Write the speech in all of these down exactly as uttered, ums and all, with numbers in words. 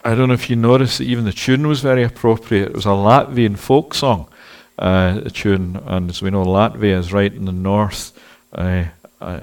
I don't know if you noticed that even the tune was very appropriate. It was a Latvian folk song, uh, a tune, and as we know, Latvia is right in the north, uh, uh,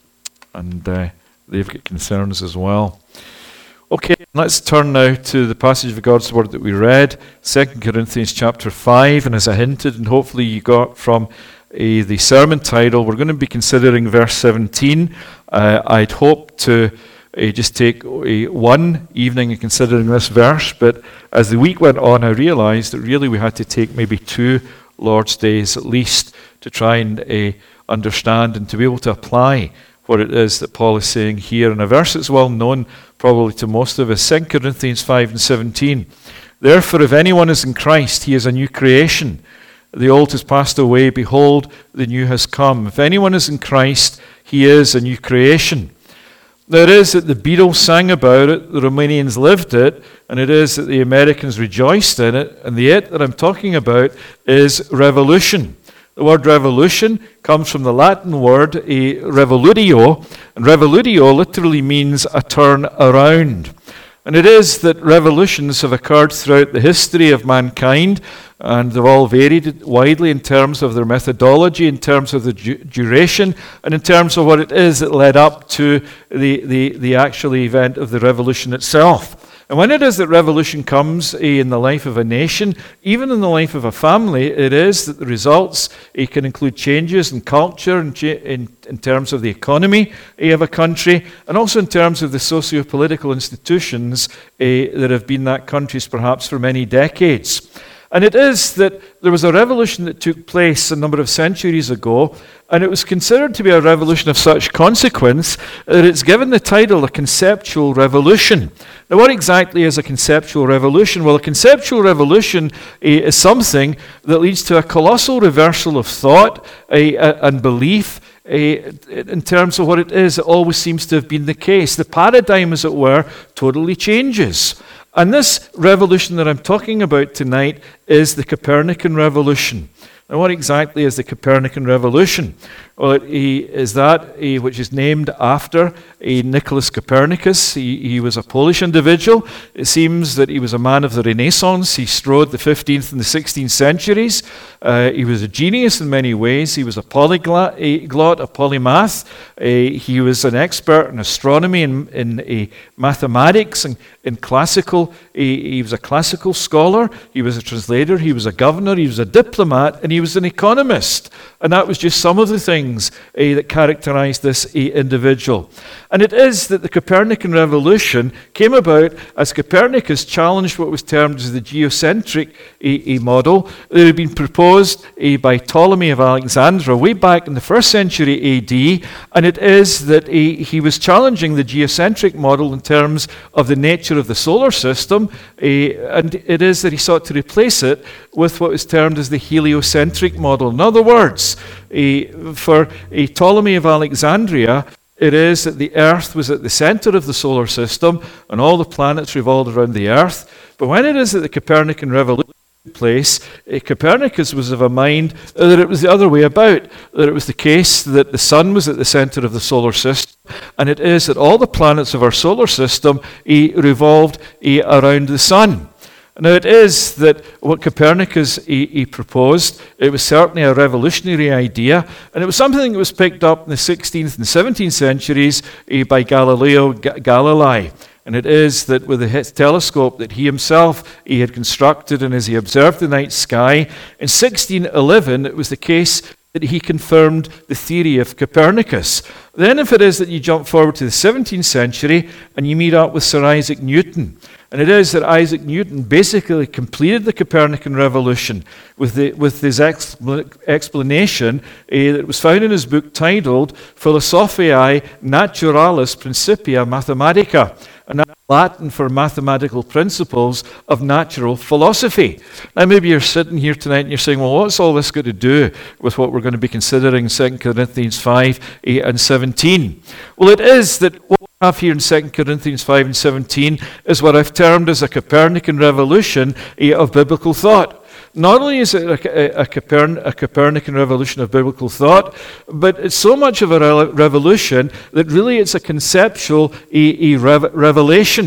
and uh, they've got concerns as well. Okay, let's turn now to the passage of God's Word that we read, Second Corinthians chapter five, and as I hinted, and hopefully you got from uh, the sermon title, we're going to be considering verse seventeen. Uh, I'd hope to uh, just take uh, one evening in considering this verse, but as the week went on, I realized that really we had to take maybe two Lord's Days at least to try and uh, understand and to be able to apply what it is that Paul is saying here in a verse that's well known probably to most of us, Second Corinthians five and seventeen. Therefore, if anyone is in Christ, he is a new creation. The old has passed away, behold, the new has come. If anyone is in Christ, he is a new creation. Now it is that the Beatles sang about it, the Romanians lived it, and it is that the Americans rejoiced in it, and the it that I'm talking about is revolution. The word revolution comes from the Latin word a revolutio, and revolutio literally means a turn around. And it is that revolutions have occurred throughout the history of mankind, and they've all varied widely in terms of their methodology, in terms of the du- duration, and in terms of what it is that led up to the, the, the actual event of the revolution itself. And when it is that revolution comes uh, in the life of a nation, even in the life of a family, it is that the results uh, can include changes in culture and cha- in, in terms of the economy uh, of a country, and also in terms of the socio-political institutions uh, that have been that country's perhaps for many decades. And it is that there was a revolution that took place a number of centuries ago, and it was considered to be a revolution of such consequence that it's given the title a conceptual revolution. Now, what exactly is a conceptual revolution? Well, a conceptual revolution uh, is something that leads to a colossal reversal of thought uh, and belief uh, in terms of what it is that always seems to have been the case. The paradigm, as it were, totally changes. And this revolution that I'm talking about tonight is the Copernican revolution. Now, what exactly is the Copernican revolution? Well, it is that which is named after Nicholas Copernicus. He, he was a Polish individual. It seems that he was a man of the Renaissance. He strode the fifteenth and the sixteenth centuries. Uh, he was a genius in many ways. He was a polyglot, a, glot, a polymath. Uh, he was an expert in astronomy and in, in uh, mathematics and in classical. Uh, he was a classical scholar. He was a translator. He was a governor. He was a diplomat, and he was an economist. And that was just some of the things uh, that characterized this uh, individual. And it is that the Copernican revolution came about as Copernicus challenged what was termed as the geocentric uh, uh, model that had been proposed uh, by Ptolemy of Alexandria way back in the first century A D. And it is that he, he was challenging the geocentric model in terms of the nature of the solar system, uh, and it is that he sought to replace it with what was termed as the heliocentric model. In other words, uh, for uh, Ptolemy of Alexandria, it is that the Earth was at the center of the solar system and all the planets revolved around the Earth. But when it is that the Copernican revolution took place, uh, Copernicus was of a mind that it was the other way about, that it was the case that the sun was at the center of the solar system, and it is that all the planets of our solar system uh, revolved uh, around the sun. Now, it is that what Copernicus he, he proposed, it was certainly a revolutionary idea, and it was something that was picked up in the sixteenth and seventeenth centuries uh, by Galileo G- Galilei. And it is that with the telescope that he himself he had constructed, and as he observed the night sky, in sixteen eleven, it was the case that he confirmed the theory of Copernicus. Then if it is that you jump forward to the seventeenth century and you meet up with Sir Isaac Newton, and it is that Isaac Newton basically completed the Copernican revolution with, the, with his expl- explanation uh, that was found in his book titled Philosophiae Naturalis Principia Mathematica, and that's Latin for mathematical principles of natural philosophy. Now maybe you're sitting here tonight and you're saying, well, what's all this got to do with what we're going to be considering in Second Corinthians five eight and seventeen? Well, it is that what we have here in Second Corinthians five and seventeen is what I've termed as a Copernican revolution of biblical thought. Not only is it a, a, a, Copern- a Copernican revolution of biblical thought, but it's so much of a re- revolution that really it's a conceptual a, a rev- revelation.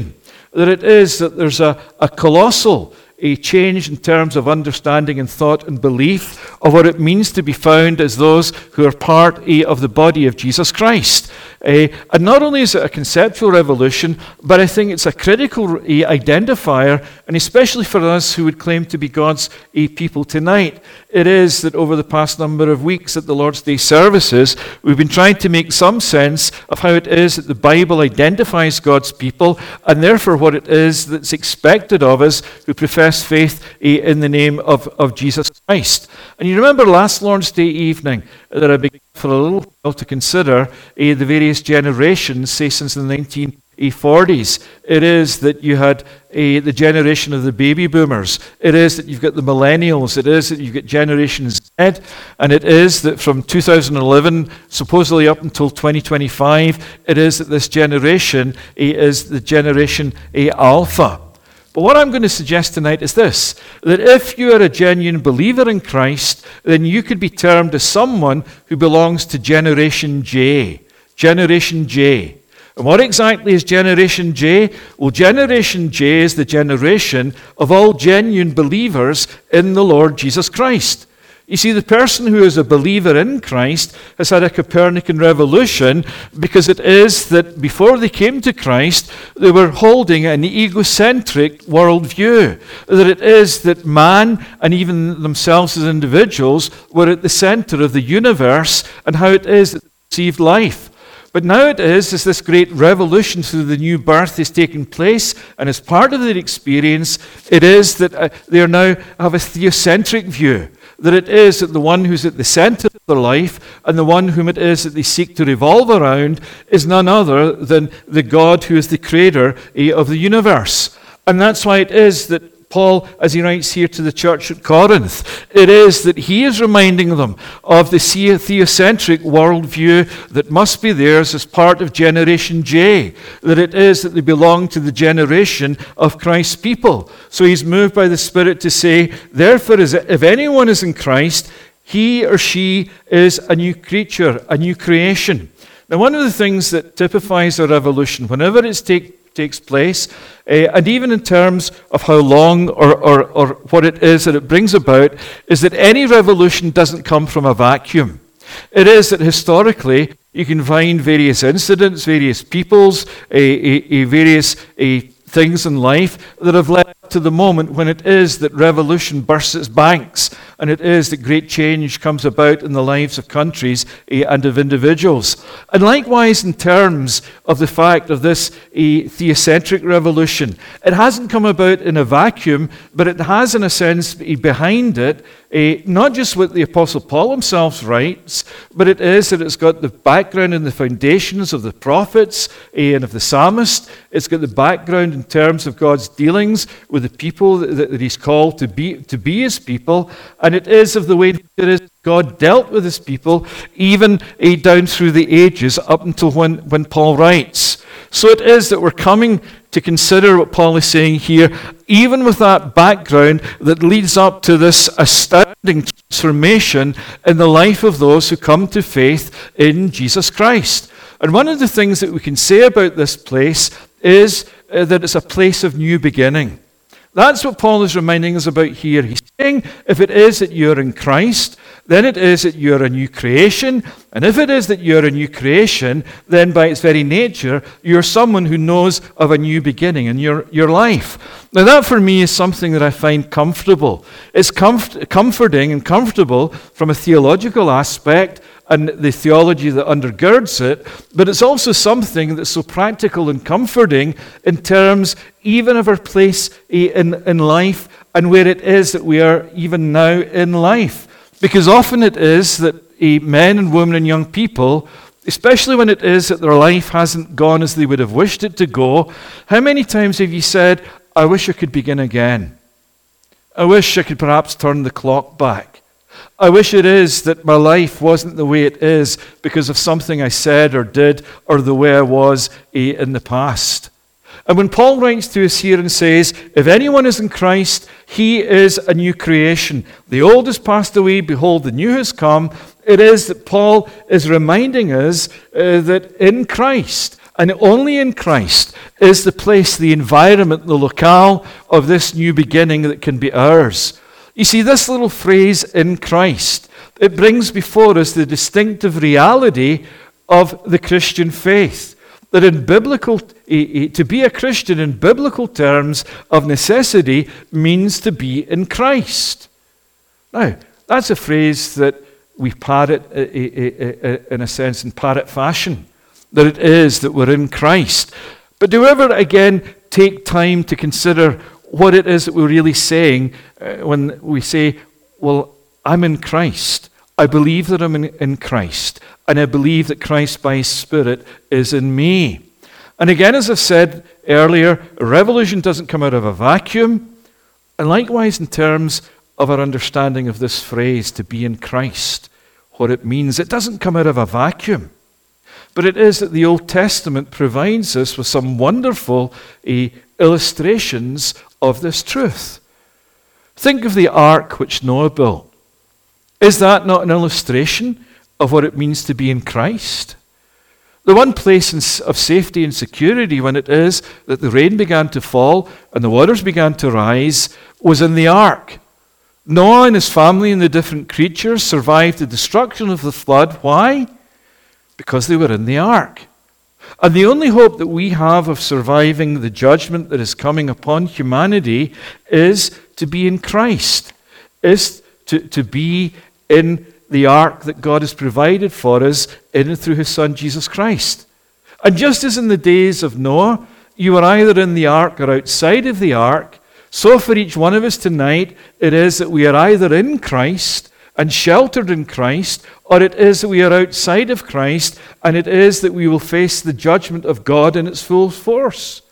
that it is that there's a, a colossal a change in terms of understanding and thought and belief of what it means to be found as those who are part eh, of the body of Jesus Christ. Uh, and not only is it a conceptual revolution, but I think it's a critical uh, identifier, and especially for us who would claim to be God's uh, people tonight. It is that over the past number of weeks at the Lord's Day services, we've been trying to make some sense of how it is that the Bible identifies God's people, and therefore what it is that's expected of us who profess faith uh, in the name of, of Jesus Christ. And you remember last Lord's Day evening that I began for a little while to consider uh, the various generations, say since the nineteen forties. It is that you had uh, the generation of the baby boomers. It is that you've got the millennials. It is that you've got Generation Z. And it is that from two thousand eleven, supposedly up until twenty twenty-five, it is that this generation uh, is the Generation uh, Alpha. But what I'm going to suggest tonight is this, that if you are a genuine believer in Christ, then you could be termed as someone who belongs to Generation J. Generation J. And what exactly is Generation J? Well, Generation J is the generation of all genuine believers in the Lord Jesus Christ. You see, the person who is a believer in Christ has had a Copernican revolution, because it is that before they came to Christ, they were holding an egocentric worldview. That it is that man, and even themselves as individuals, were at the center of the universe and how it is that they perceived life. But now it is, as this great revolution through the new birth is taking place, and as part of their experience, it is that uh, they are now have a theocentric view. That it is that the one who's at the center of their life and the one whom it is that they seek to revolve around is none other than the God who is the creator eh, of the universe. And that's why it is that Paul, as he writes here to the church at Corinth, it is that he is reminding them of the theocentric worldview that must be theirs as part of Generation J, that it is that they belong to the generation of Christ's people. So he's moved by the Spirit to say, therefore, if anyone is in Christ, he or she is a new creature, a new creation. Now, one of the things that typifies a revolution, whenever it's take takes place, uh, and even in terms of how long or, or, or what it is that it brings about, is that any revolution doesn't come from a vacuum. It is that historically you can find various incidents, various peoples, uh, uh, uh, various uh, things in life that have led up to the moment when it is that revolution bursts its banks, and it is that great change comes about in the lives of countries uh, and of individuals. And likewise, in terms of the fact of this uh, theocentric revolution, it hasn't come about in a vacuum, but it has, in a sense, uh, behind it, uh, not just what the Apostle Paul himself writes, but it is that it's got the background and the foundations of the prophets uh, and of the psalmist. It's got the background in terms of God's dealings with the people that, that he's called to be, to be his people. And it is of the way it is God dealt with his people, even uh, down through the ages up until when, when Paul writes. So it is that we're coming to consider what Paul is saying here, even with that background that leads up to this astounding transformation in the life of those who come to faith in Jesus Christ. And one of the things that we can say about this place is uh, that it's a place of new beginning. That's what Paul is reminding us about here. He's saying, if it is that you're in Christ, then it is that you're a new creation. And if it is that you're a new creation, then by its very nature, you're someone who knows of a new beginning in your, your life. Now that for me is something that I find comfortable. It's comfort, comforting and comfortable from a theological aspect and the theology that undergirds it, but it's also something that's so practical and comforting in terms even of our place in, in life and where it is that we are even now in life. Because often it is that men and women and young people, especially when it is that their life hasn't gone as they would have wished it to go, how many times have you said, I wish I could begin again. I wish I could perhaps turn the clock back. I wish it is that my life wasn't the way it is because of something I said or did or the way I was in the past. And when Paul writes to us here and says, if anyone is in Christ, he is a new creation. The old has passed away, behold, the new has come. It is that Paul is reminding us uh, that in Christ, And only in Christ is the place, the environment, the locale of this new beginning that can be ours. You see, this little phrase, in Christ, it brings before us the distinctive reality of the Christian faith. That in biblical, to be a Christian in biblical terms of necessity means to be in Christ. Now, that's a phrase that we parrot in a sense, in parrot fashion. That it is that we're in Christ. But do we ever again take time to consider what it is that we're really saying uh, when we say, well, I'm in Christ. I believe that I'm in, in Christ. And I believe that Christ by His Spirit is in me. And again, as I've said earlier, a revolution doesn't come out of a vacuum. And likewise in terms of our understanding of this phrase, to be in Christ, what it means, it doesn't come out of a vacuum. But it is that the Old Testament provides us with some wonderful uh, illustrations of this truth. Think of the ark which Noah built. Is that not an illustration of what it means to be in Christ? The one place of safety and security when it is that the rain began to fall and the waters began to rise was in the ark. Noah and his family and the different creatures survived the destruction of the flood. Why? Because they were in the ark. And the only hope that we have of surviving the judgment that is coming upon humanity is to be in Christ, is to, to be in the ark that God has provided for us in and through His Son, Jesus Christ. And just as in the days of Noah, you were either in the ark or outside of the ark, so for each one of us tonight, it is that we are either in Christ and sheltered in Christ, or it is that we are outside of Christ, and it is that we will face the judgment of God in its full force.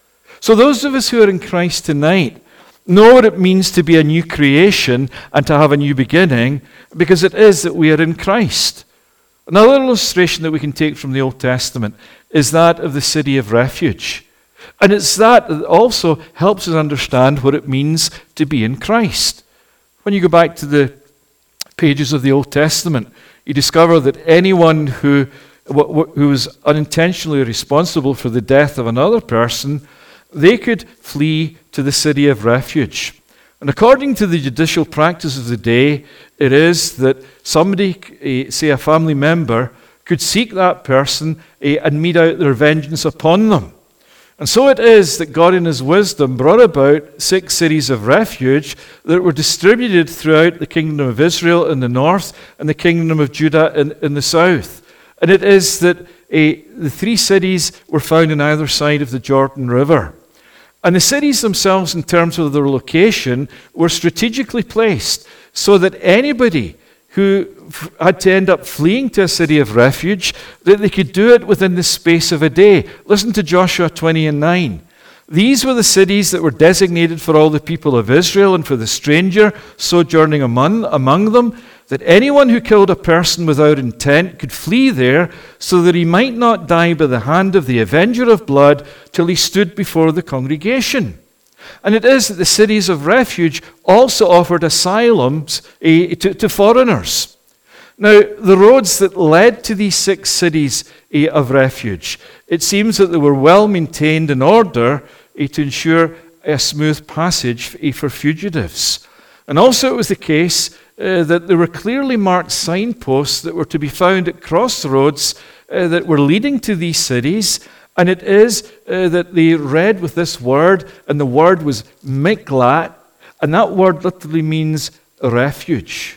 So those of us who are in Christ tonight know what it means to be a new creation and to have a new beginning, because it is that we are in Christ. Another illustration that we can take from the Old Testament is that of the city of refuge. And it's that that also helps us understand what it means to be in Christ. When you go back to the pages of the Old Testament, you discover that anyone who, who was unintentionally responsible for the death of another person, they could flee to the city of refuge. And according to the judicial practice of the day, it is that somebody, say a family member, could seek that person and mete out their vengeance upon them. And so it is that God in His wisdom brought about six cities of refuge that were distributed throughout the kingdom of Israel in the north and the kingdom of Judah in, in the south. And it is that uh, the three cities were found on either side of the Jordan River. And the cities themselves, in terms of their location, were strategically placed so that anybody who had to end up fleeing to a city of refuge, that they could do it within the space of a day. Listen to Joshua twenty and nine. These were the cities that were designated for all the people of Israel and for the stranger sojourning among, among them, that anyone who killed a person without intent could flee there so that he might not die by the hand of the avenger of blood till he stood before the congregation. And it is that the cities of refuge also offered asylums eh, to, to foreigners. Now, the roads that led to these six cities eh, of refuge, it seems that they were well maintained in order eh, to ensure a smooth passage eh, for fugitives. And also it was the case uh, that there were clearly marked signposts that were to be found at crossroads uh, that were leading to these cities. And it is uh, that they read with this word, and the word was Miklat, and that word literally means refuge.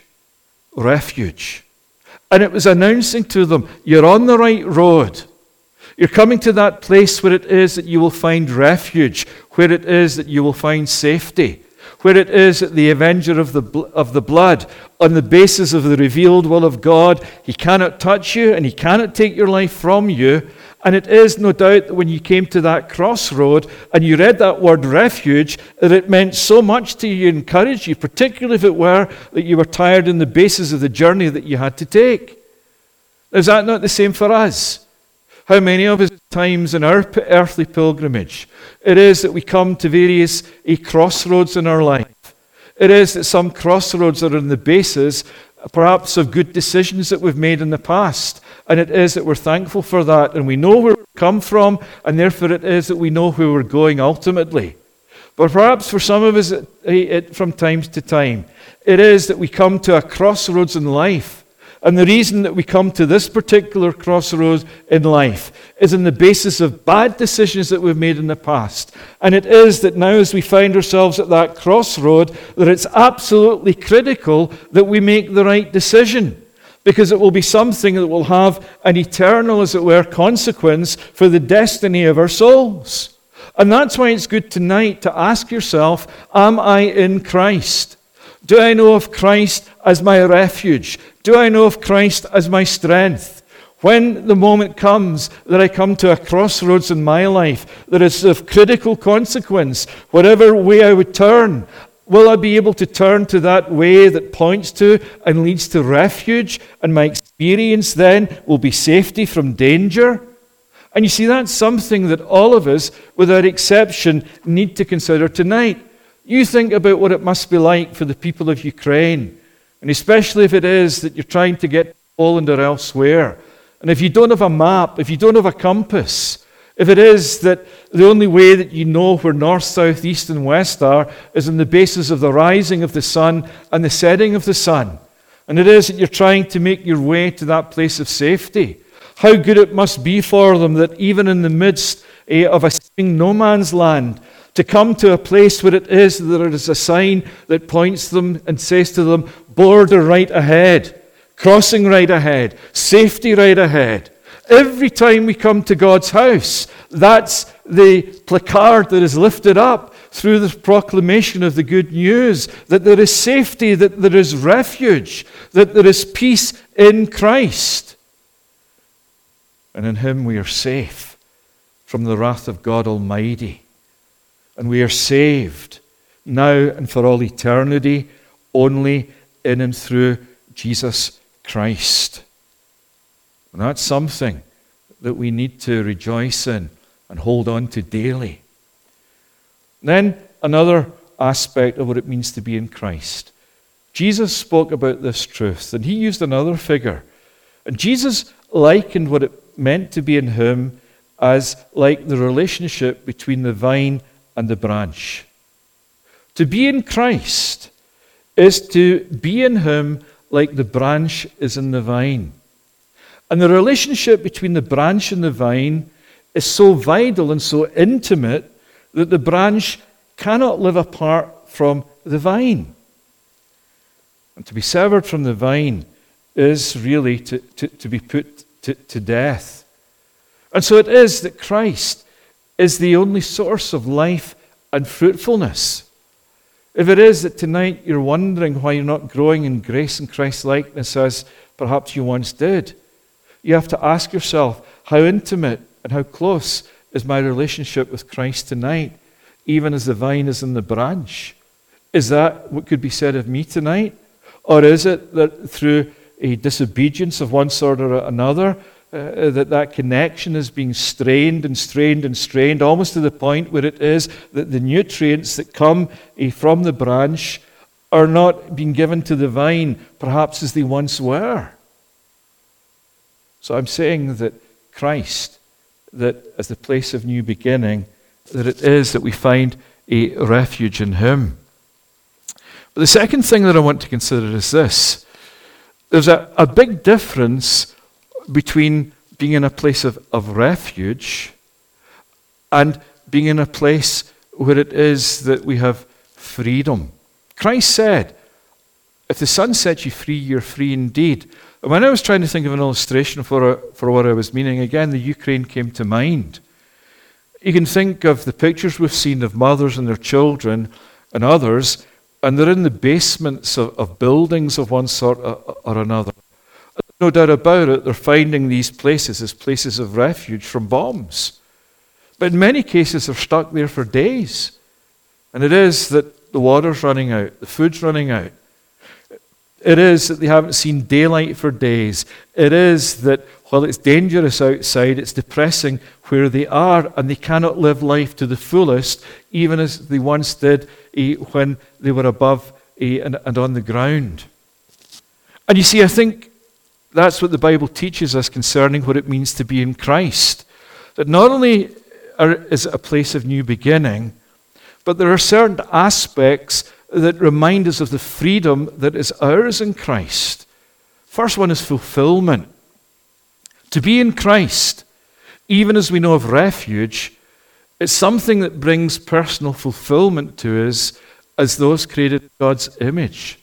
Refuge. And it was announcing to them, you're on the right road. You're coming to that place where it is that you will find refuge, where it is that you will find safety, where it is that the avenger of the, of the blood, on the basis of the revealed will of God, he cannot touch you and he cannot take your life from you. And it is no doubt that when you came to that crossroad and you read that word refuge, that it meant so much to you, encouraged you, particularly if it were that you were tired in the basis of the journey that you had to take. Is that not the same for us? How many of us at times in our earthly pilgrimage, it is that we come to various crossroads in our life. It is that some crossroads are on the basis perhaps of good decisions that we've made in the past. And it is that we're thankful for that, and we know where we come from, and therefore it is that we know where we're going ultimately. But perhaps for some of us, it, it, from time to time, it is that we come to a crossroads in life. And the reason that we come to this particular crossroads in life is on the basis of bad decisions that we've made in the past. And it is that now as we find ourselves at that crossroad, that it's absolutely critical that we make the right decision. Because it will be something that will have an eternal, as it were, consequence for the destiny of our souls. And that's why it's good tonight to ask yourself, am I in Christ? Do I know of Christ as my refuge? Do I know of Christ as my strength? When the moment comes that I come to a crossroads in my life that is of critical consequence, whatever way I would turn, will I be able to turn to that way that points to and leads to refuge? And my experience then will be safety from danger? And you see, that's something that all of us, without exception, need to consider tonight. You think about what it must be like for the people of Ukraine, and especially if it is that you're trying to get to Poland or elsewhere. And if you don't have a map, if you don't have a compass, if it is that the only way that you know where north, south, east, and west are is on the basis of the rising of the sun and the setting of the sun, and it is that you're trying to make your way to that place of safety, how good it must be for them that even in the midst eh, of a seeming no man's land, to come to a place where it is that there is a sign that points them and says to them, border right ahead, crossing right ahead, safety right ahead. Every time we come to God's house, that's the placard that is lifted up through the proclamation of the good news, that there is safety, that there is refuge, that there is peace in Christ. And in Him we are safe from the wrath of God Almighty. And we are saved now and for all eternity only in and through Jesus Christ. And that's something that we need to rejoice in and hold on to daily. Then another aspect of what it means to be in Christ. Jesus spoke about this truth, and He used another figure. And Jesus likened what it meant to be in Him as like the relationship between the vine and the branch. To be in Christ is to be in Him like the branch is in the vine. And the relationship between the branch and the vine is so vital and so intimate that the branch cannot live apart from the vine. And to be severed from the vine is really to, to, to be put to, to death. And so it is that Christ is the only source of life and fruitfulness. If it is that tonight you're wondering why you're not growing in grace and Christ-likeness as perhaps you once did, you have to ask yourself, how intimate and how close is my relationship with Christ tonight, even as the vine is in the branch? Is that what could be said of me tonight? Or is it that through a disobedience of one sort or another, Uh, that that connection is being strained and strained and strained, almost to the point where it is that the nutrients that come uh, from the branch are not being given to the vine, perhaps as they once were. So I'm saying that Christ, that as the place of new beginning, that it is that we find a refuge in Him. But the second thing that I want to consider is this. There's a, a big difference between being in a place of, of refuge and being in a place where it is that we have freedom. Christ said, if the Son sets you free, you're free indeed. And when I was trying to think of an illustration for, a, for what I was meaning, again, the Ukraine came to mind. You can think of the pictures we've seen of mothers and their children and others, and they're in the basements of, of buildings of one sort or, or another. No doubt about it, they're finding these places as places of refuge from bombs. But in many cases, they're stuck there for days. And it is that the water's running out, the food's running out. It is that they haven't seen daylight for days. It is that while it's dangerous outside, it's depressing where they are, and they cannot live life to the fullest, even as they once did eh, when they were above eh, and, and on the ground. And you see, I think that's what the Bible teaches us concerning what it means to be in Christ. That not only are, is it a place of new beginning, but there are certain aspects that remind us of the freedom that is ours in Christ. First one is fulfillment. To be in Christ, even as we know of refuge, it's something that brings personal fulfillment to us as those created in God's image.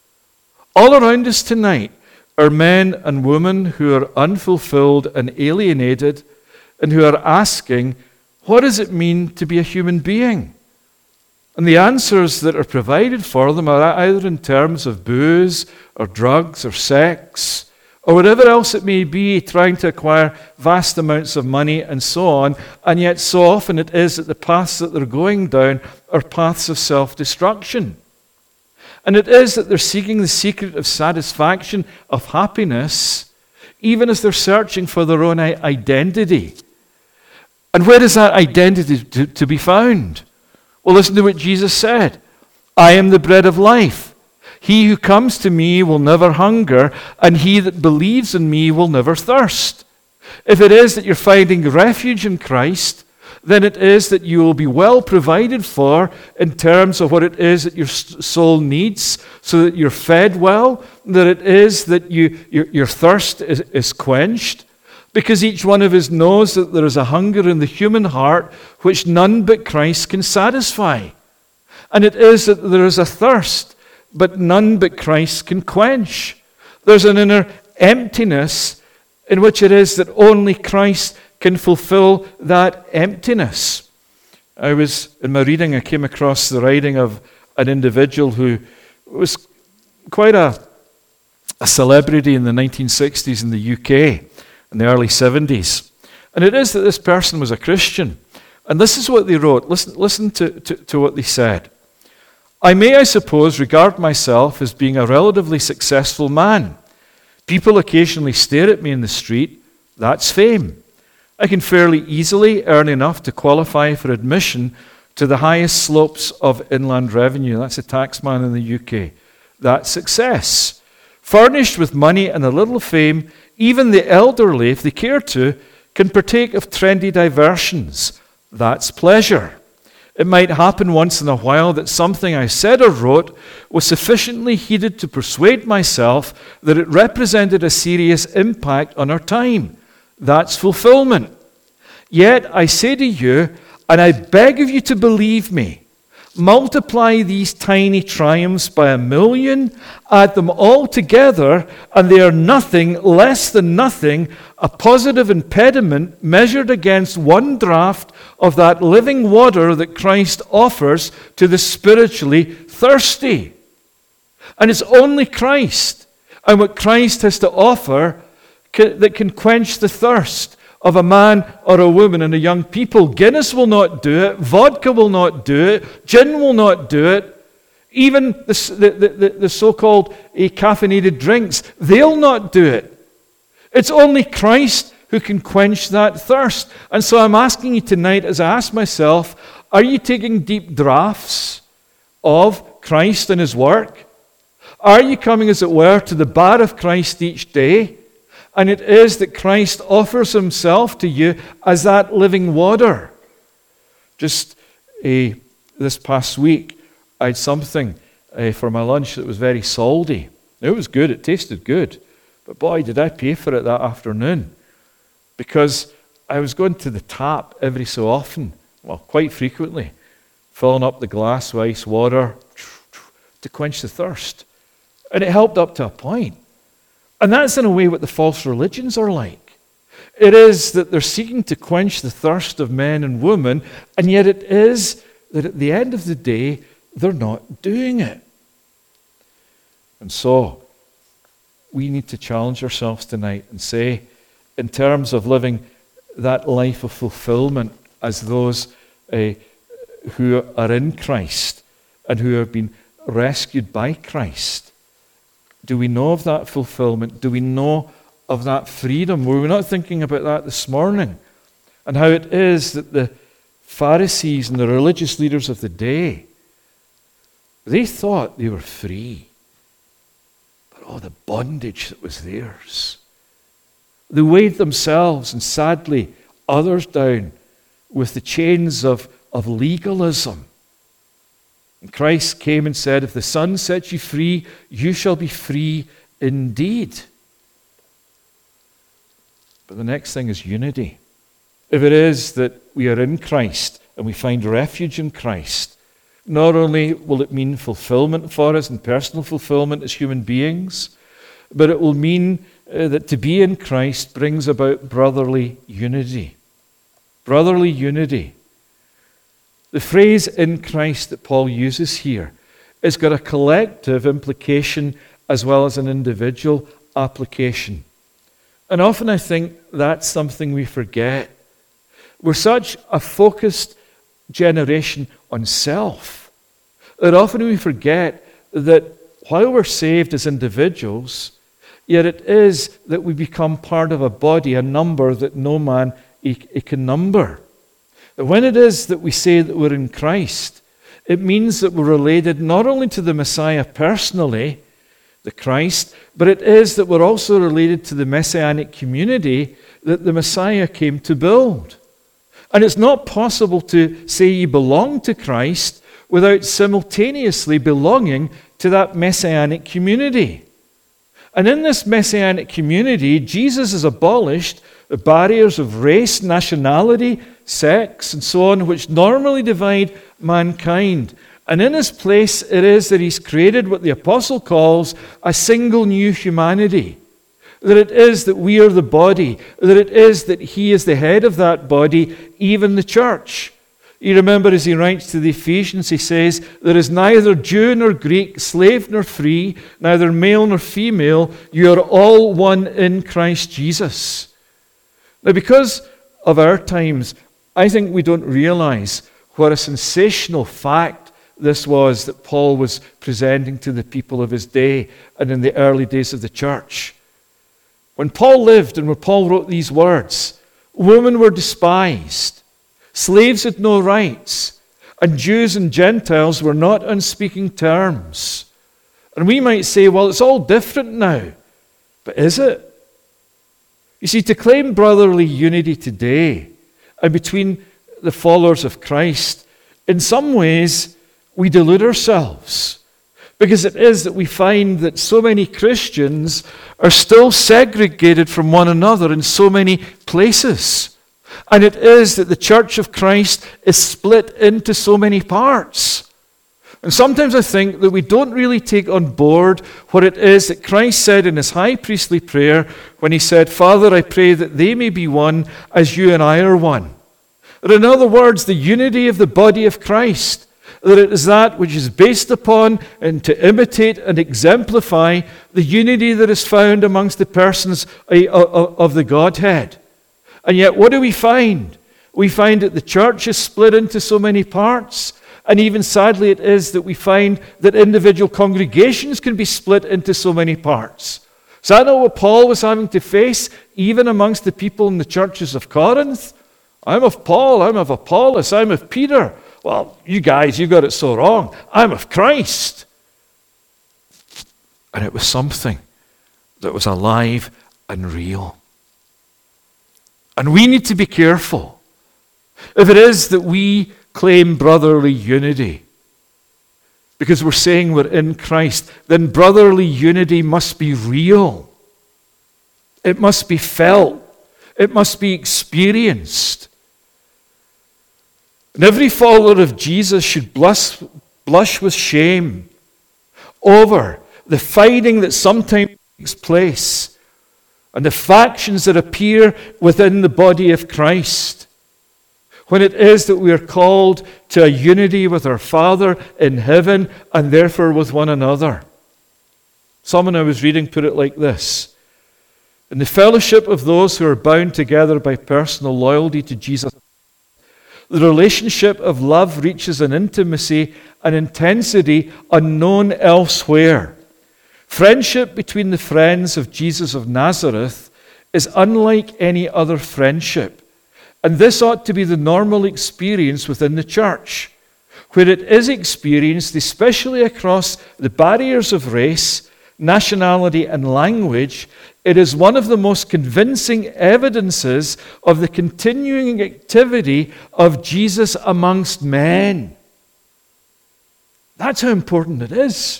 All around us tonight are men and women who are unfulfilled and alienated and who are asking, what does it mean to be a human being? And the answers that are provided for them are either in terms of booze or drugs or sex or whatever else it may be, trying to acquire vast amounts of money and so on. And yet so often it is that the paths that they're going down are paths of self-destruction. And it is that they're seeking the secret of satisfaction, of happiness, even as they're searching for their own identity. And where is that identity to, to be found? Well, listen to what Jesus said. I am the bread of life. He who comes to me will never hunger, and he that believes in me will never thirst. If it is that you're finding refuge in Christ, then it is that you will be well provided for in terms of what it is that your soul needs, so that you're fed well, that it is that you, your, your thirst is, is quenched, because each one of us knows that there is a hunger in the human heart which none but Christ can satisfy. And it is that there is a thirst, but none but Christ can quench. There's an inner emptiness in which it is that only Christ can fulfill that emptiness. I was, in my reading, I came across the writing of an individual who was quite a, a celebrity in the nineteen sixties in the U K, in the early seventies. And it is that this person was a Christian. And this is what they wrote. Listen, listen to, to, to what they said. I may, I suppose, regard myself as being a relatively successful man. People occasionally stare at me in the street. That's fame. I can fairly easily earn enough to qualify for admission to the highest slopes of inland revenue. That's a taxman in the U K. That's success. Furnished with money and a little fame, even the elderly, if they care to, can partake of trendy diversions. That's pleasure. It might happen once in a while that something I said or wrote was sufficiently heated to persuade myself that it represented a serious impact on our time. That's fulfillment. Yet I say to you, and I beg of you to believe me, multiply these tiny triumphs by a million, add them all together, and they are nothing less than nothing, a positive impediment measured against one draught of that living water that Christ offers to the spiritually thirsty. And it's only Christ and what Christ has to offer that can quench the thirst of a man or a woman and a young people. Guinness will not do it. Vodka will not do it. Gin will not do it. Even the, the, the, the so-called uh, caffeinated drinks, they'll not do it. It's only Christ who can quench that thirst. And so I'm asking you tonight, as I ask myself, are you taking deep draughts of Christ and his work? Are you coming, as it were, to the bar of Christ each day? And it is that Christ offers himself to you as that living water. Just uh, this past week, I had something uh, for my lunch that was very salty. It was good, it tasted good. But boy, did I pay for it that afternoon. Because I was going to the tap every so often, well, quite frequently, filling up the glass with ice water to quench the thirst. And it helped up to a point. And that's in a way what the false religions are like. It is that they're seeking to quench the thirst of men and women, and yet it is that at the end of the day, they're not doing it. And so, we need to challenge ourselves tonight and say, in terms of living that life of fulfillment as those uh, who are in Christ and who have been rescued by Christ, do we know of that fulfillment? Do we know of that freedom? Were we not thinking about that this morning? And how it is that the Pharisees and the religious leaders of the day, they thought they were free. But oh, the bondage that was theirs. They weighed themselves and sadly others down with the chains of, of legalism. And Christ came and said, if the Son sets you free, you shall be free indeed. But the next thing is unity. If it is that we are in Christ and we find refuge in Christ, not only will it mean fulfillment for us and personal fulfillment as human beings, but it will mean uh, that to be in Christ brings about brotherly unity. Brotherly unity. The phrase in Christ that Paul uses here has got a collective implication as well as an individual application. And often I think that's something we forget. We're such a focused generation on self that often we forget that while we're saved as individuals, yet it is that we become part of a body, a number that no man it can number. That when it is that we say that we're in Christ, it means that we're related not only to the Messiah personally, the Christ, but it is that we're also related to the messianic community that the Messiah came to build. And it's not possible to say you belong to Christ without simultaneously belonging to that messianic community. And in this messianic community, Jesus has abolished the barriers of race, nationality, sex, and so on, which normally divide mankind. And in his place, it is that he's created what the apostle calls a single new humanity. That it is that we are the body, that it is that he is the head of that body, even the church. You remember as he writes to the Ephesians, he says, there is neither Jew nor Greek, slave nor free, neither male nor female, you are all one in Christ Jesus. Now, because of our times, I think we don't realize what a sensational fact this was that Paul was presenting to the people of his day and in the early days of the church. When Paul lived and when Paul wrote these words, women were despised, slaves had no rights, and Jews and Gentiles were not on speaking terms. And we might say, well, it's all different now. But is it? You see, to claim brotherly unity today and between the followers of Christ, in some ways, we delude ourselves. Because it is that we find that so many Christians are still segregated from one another in so many places. And it is that the church of Christ is split into so many parts. And sometimes I think that we don't really take on board what it is that Christ said in his high priestly prayer when he said, Father, I pray that they may be one as you and I are one. That in other words, the unity of the body of Christ, that it is that which is based upon and to imitate and exemplify the unity that is found amongst the persons of the Godhead. And yet, what do we find? We find that the church is split into so many parts. And even sadly, it is that we find that individual congregations can be split into so many parts. Is that not what Paul was having to face, even amongst the people in the churches of Corinth? I'm of Paul, I'm of Apollos, I'm of Peter. Well, you guys, you got it so wrong. I'm of Christ. And it was something that was alive and real. And we need to be careful. If it is that we claim brotherly unity, because we're saying we're in Christ, then brotherly unity must be real. It must be felt. It must be experienced. And every follower of Jesus should blush, blush with shame over the fighting that sometimes takes place and the factions that appear within the body of Christ. When it is that we are called to a unity with our Father in heaven and therefore with one another. Someone I was reading put it like this: in the fellowship of those who are bound together by personal loyalty to Jesus, the relationship of love reaches an intimacy and intensity unknown elsewhere. Friendship between the friends of Jesus of Nazareth is unlike any other friendship. And this ought to be the normal experience within the church, where it is experienced, especially across the barriers of race, nationality, and language, it is one of the most convincing evidences of the continuing activity of Jesus amongst men. That's how important it is.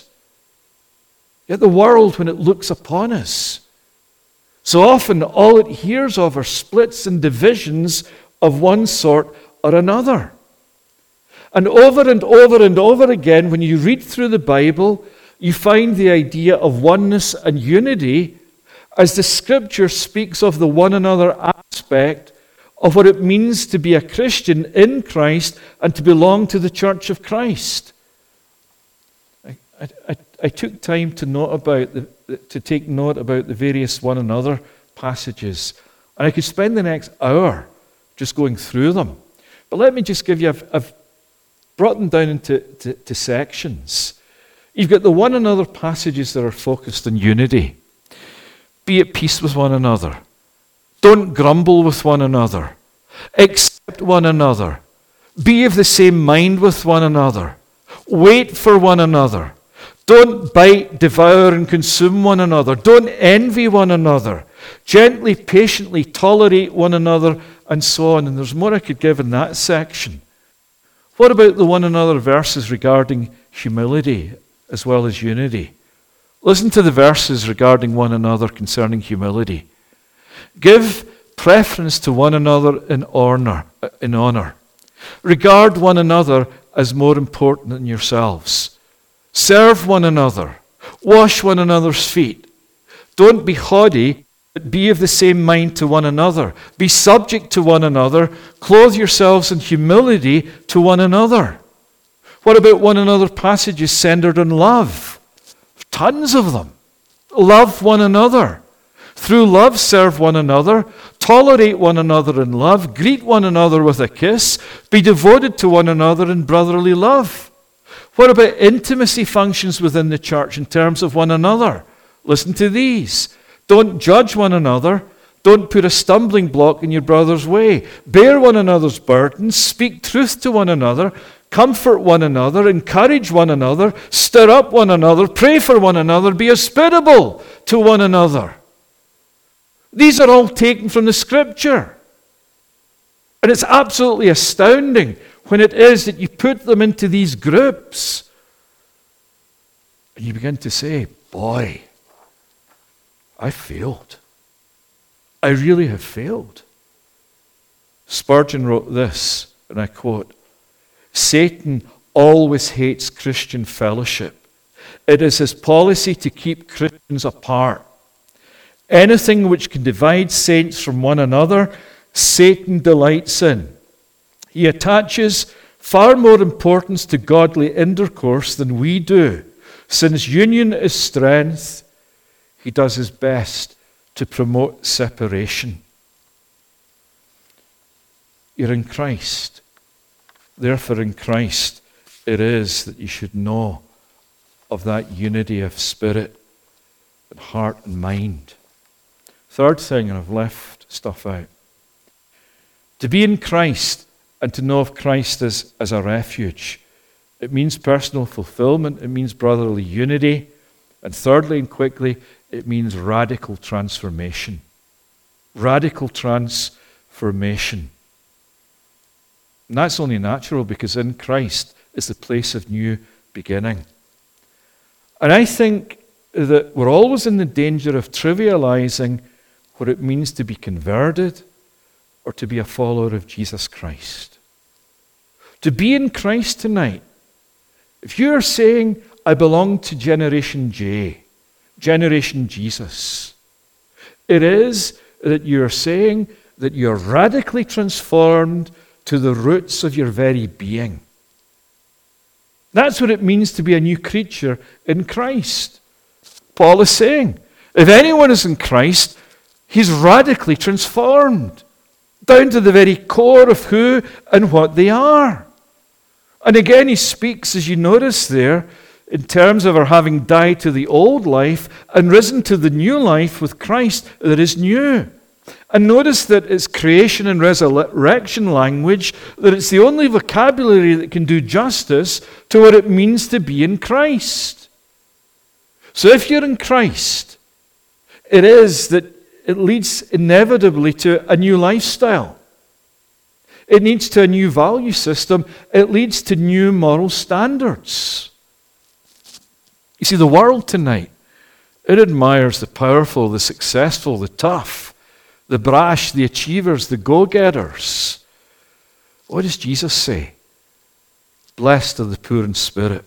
Yet the world, when it looks upon us, so often all it hears of are splits and divisions of one sort or another. And over and over and over again, when you read through the Bible, you find the idea of oneness and unity as the Scripture speaks of the one another aspect of what it means to be a Christian in Christ and to belong to the Church of Christ. I, I, I took time to note about the, to take note about the various one another passages, and I could spend the next hour just going through them. But let me just give you, I've, I've brought them down into to, to sections. You've got the one another passages that are focused on unity. Be at peace with one another. Don't grumble with one another. Accept one another. Be of the same mind with one another. Wait for one another. Don't bite, devour, and consume one another. Don't envy one another. Gently, patiently tolerate one another, and so on. And there's more I could give in that section. What about the one another verses regarding humility as well as unity? Listen to the verses regarding one another concerning humility. Give preference to one another in honor, in honor. Regard one another as more important than yourselves. Serve one another. Wash one another's feet. Don't be haughty, but be of the same mind to one another. Be subject to one another. Clothe yourselves in humility to one another. What about one another passages centered on love? Tons of them. Love one another. Through love, serve one another. Tolerate one another in love. Greet one another with a kiss. Be devoted to one another in brotherly love. What about intimacy functions within the church in terms of one another? Listen to these. Don't judge one another. Don't put a stumbling block in your brother's way. Bear one another's burdens. Speak truth to one another. Comfort one another. Encourage one another. Stir up one another. Pray for one another. Be hospitable to one another. These are all taken from the Scripture. And it's absolutely astounding when it is that you put them into these groups and you begin to say, boy, I failed. I really have failed. Spurgeon wrote this, and I quote, Satan always hates Christian fellowship. It is his policy to keep Christians apart. Anything which can divide saints from one another, Satan delights in. He attaches far more importance to godly intercourse than we do. Since union is strength, he does his best to promote separation. You're in Christ. Therefore, in Christ, it is that you should know of that unity of spirit and heart and mind. Third thing, and I've left stuff out. To be in Christ and to know of Christ as, as a refuge. It means personal fulfillment. It means brotherly unity. And thirdly and quickly, it means radical transformation. Radical transformation. And that's only natural because in Christ is the place of new beginning. And I think that we're always in the danger of trivializing what it means to be converted or to be a follower of Jesus Christ. To be in Christ tonight, if you're saying, I belong to Generation J, Generation Jesus, it is that you're saying that you're radically transformed to the roots of your very being. That's what it means to be a new creature in Christ. Paul is saying, if anyone is in Christ, he's radically transformed down to the very core of who and what they are. And again, he speaks, as you notice there, in terms of our having died to the old life and risen to the new life with Christ that is new. And notice that it's creation and resurrection language, that it's the only vocabulary that can do justice to what it means to be in Christ. So if you're in Christ, it is that it leads inevitably to a new lifestyle. It leads to a new value system. It leads to new moral standards. You see, the world tonight, it admires the powerful, the successful, the tough, the brash, the achievers, the go-getters. What does Jesus say? Blessed are the poor in spirit.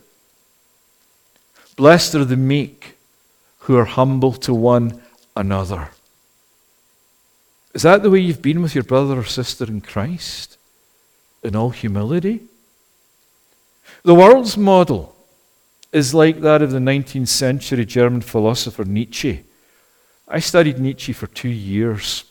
Blessed are the meek who are humble to one another. Is that the way you've been with your brother or sister in Christ? In all humility? The world's model is like that of the nineteenth century German philosopher Nietzsche. I studied Nietzsche for two years.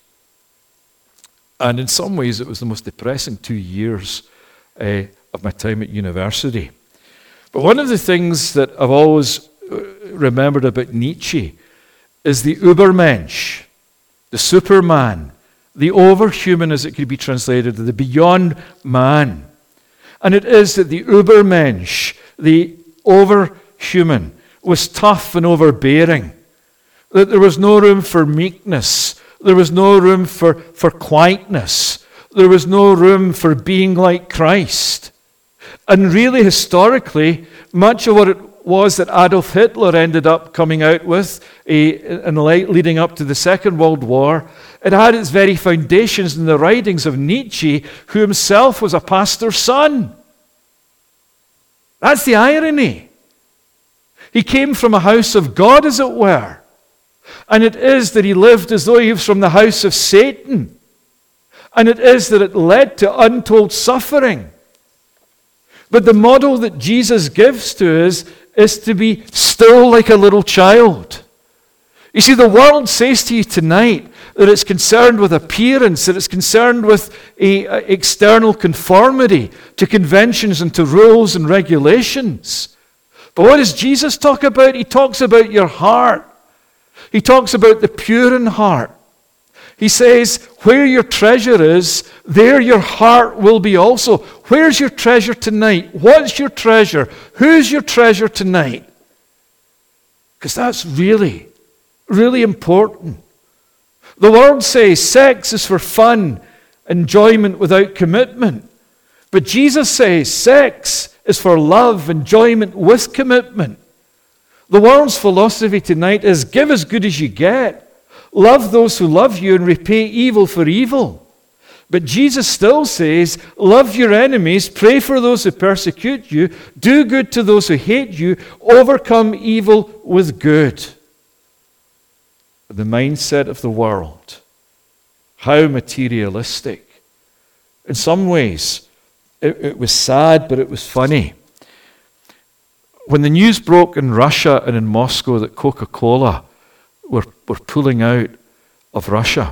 And in some ways, it was the most depressing two years uh, of my time at university. But one of the things that I've always remembered about Nietzsche is the Übermensch, the Superman, the overhuman, as it could be translated, the beyond man. And it is that the Übermensch, the overhuman, was tough and overbearing, that there was no room for meekness. There was no room for, for quietness. There was no room for being like Christ. And really, historically, much of what it was that Adolf Hitler ended up coming out with a, in the light leading up to the Second World War, it had its very foundations in the writings of Nietzsche, who himself was a pastor's son. That's the irony. He came from a house of God, as it were. And it is that he lived as though he was from the house of Satan. And it is that it led to untold suffering. But the model that Jesus gives to us is to be still like a little child. You see, the world says to you tonight that it's concerned with appearance, that it's concerned with a, a external conformity to conventions and to rules and regulations. But what does Jesus talk about? He talks about your heart. He talks about the pure in heart. He says, where your treasure is, there your heart will be also. Where's your treasure tonight? What's your treasure? Who's your treasure tonight? Because that's really, really important. The world says sex is for fun, enjoyment without commitment. But Jesus says sex is for love, enjoyment with commitment. The world's philosophy tonight is give as good as you get. Love those who love you and repay evil for evil. But Jesus still says, love your enemies, pray for those who persecute you, do good to those who hate you, overcome evil with good. The mindset of the world, how materialistic. In some ways, it, it was sad, but it was funny. When the news broke in Russia and in Moscow that Coca-Cola were, were pulling out of Russia,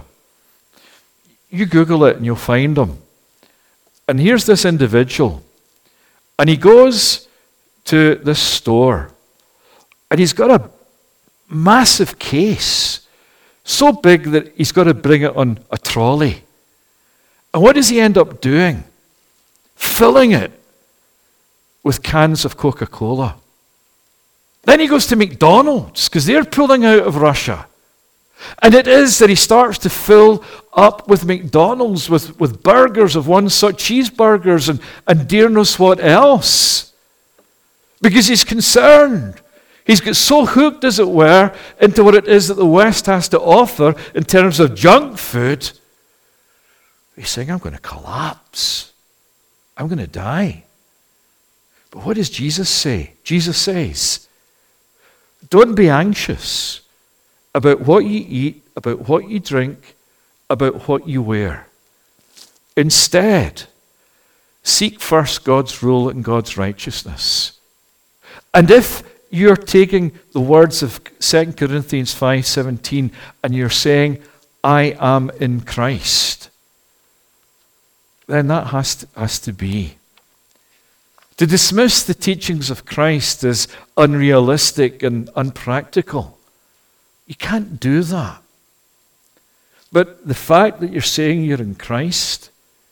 you Google it and you'll find him. And here's this individual. And he goes to this store. And he's got a massive case. So big that he's got to bring it on a trolley. And what does he end up doing? Filling it with cans of Coca-Cola. Then he goes to McDonald's because they're pulling out of Russia. And it is that he starts to fill up with McDonald's, with, with burgers of one sort, cheeseburgers and, and dear knows what else. Because he's concerned. He's got so hooked, as it were, into what it is that the West has to offer in terms of junk food. He's saying, I'm going to collapse. I'm going to die. But what does Jesus say? Jesus says, don't be anxious about what you eat, about what you drink, about what you wear. Instead, seek first God's rule and God's righteousness. And if you're taking the words of Second Corinthians five seventeen and you're saying, I am in Christ, then that has to, has to be. To dismiss the teachings of Christ as unrealistic and unpractical, you can't do that. But the fact that you're saying you're in Christ,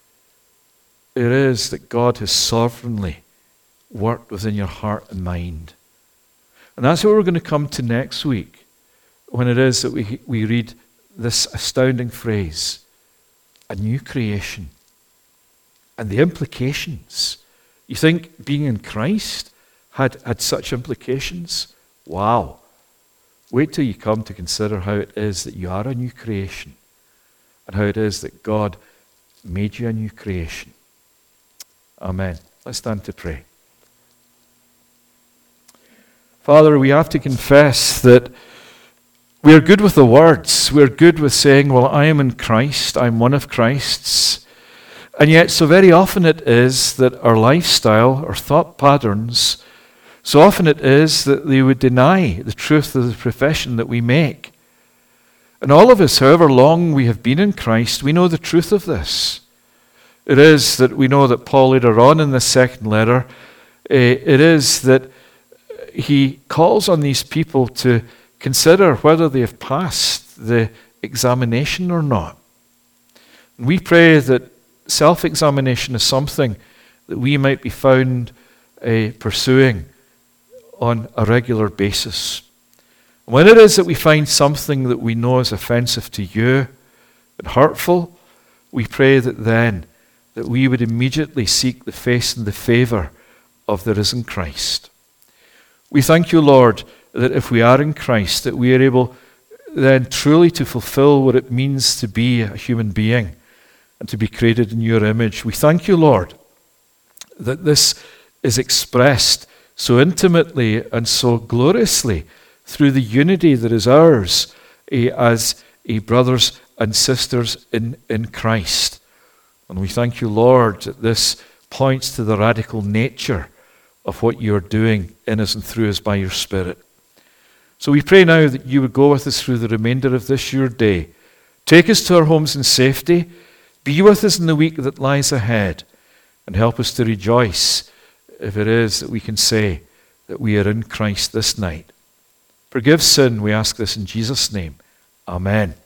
it is that God has sovereignly worked within your heart and mind. And that's what we're going to come to next week, when it is that we, we read this astounding phrase, a new creation, and the implications. You think being in Christ had, had such implications? Wow. Wait till you come to consider how it is that you are a new creation, and how it is that God made you a new creation. Amen. Let's stand to pray. Father, we have to confess that we are good with the words. We're good with saying, well, I am in Christ. I'm one of Christ's. And yet, so very often it is that our lifestyle, our thought patterns, so often it is that they would deny the truth of the profession that we make. And all of us, however long we have been in Christ, we know the truth of this. It is that we know that Paul later on in the second letter, uh, it is that he calls on these people to consider whether they have passed the examination or not. And we pray that self-examination is something that we might be found uh, pursuing on a regular basis. When it is that we find something that we know is offensive to you and hurtful, we pray that then that we would immediately seek the face and the favor of the risen Christ. We thank you, Lord, that if we are in Christ, that we are able then truly to fulfill what it means to be a human being and to be created in your image. We thank you, Lord, that this is expressed so intimately and so gloriously through the unity that is ours eh, as eh, brothers and sisters in, in Christ. And we thank you, Lord, that this points to the radical nature of what you are doing in us and through us by your Spirit. So we pray now that you would go with us through the remainder of this your day. Take us to our homes in safety. Be with us in the week that lies ahead, and help us to rejoice if it is that we can say that we are in Christ this night. Forgive sin, we ask this in Jesus' name. Amen.